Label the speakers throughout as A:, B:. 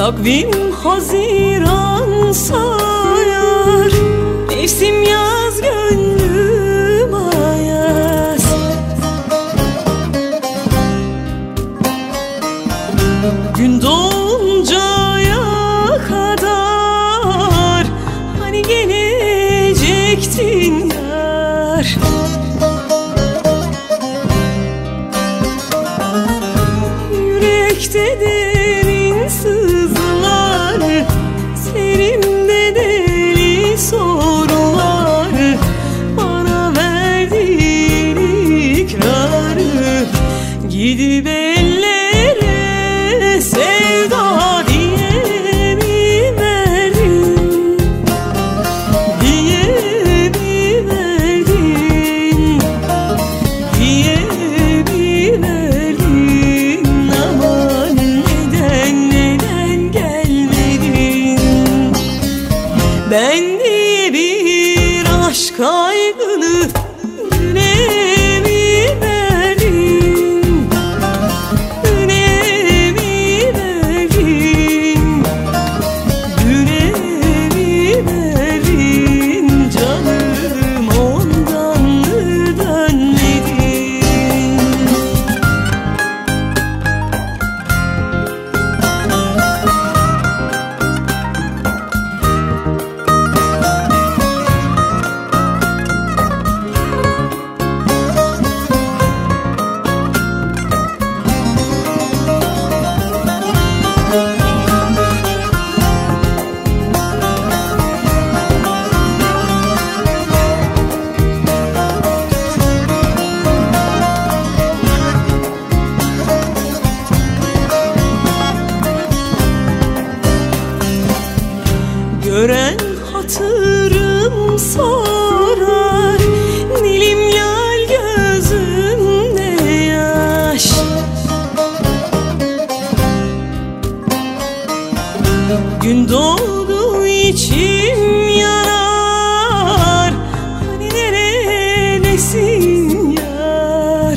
A: Takvim Haziran sayar, mevsim yaz, gönlüm ayaz. Gün doğuncaya kadar hani gelecektin yar. Yürekte derin sızılar, serimde deli sorular. Bana verdiğin ikrarı gidip ellere sevda diye mi verdin? Diye mi verdin? Diye mi verdin? Aman neden gelmedin? Ben diye bir aşk aygını güne mi verdin? Güne mi verdin? Güne mi verdin? Canım ondan mı dönmedin? Gören hatırım sorar, dilim lal, gözümde yaş. Gün doğdu içim yanar, hani neredesin yar?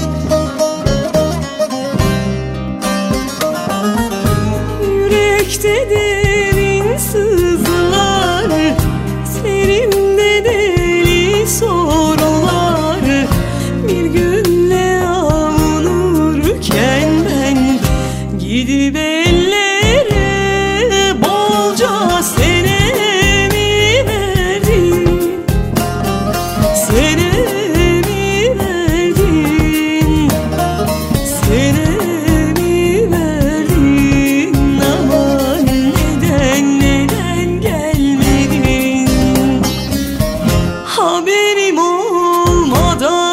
A: Yürekte derin sızılar, serimde deli sorular. Bir günle avunurken ben gidip ellere bolca sene mi verdin? Sene mi verdin? Sene mi verdin? Aman neden gelmedin? Haberim olmadan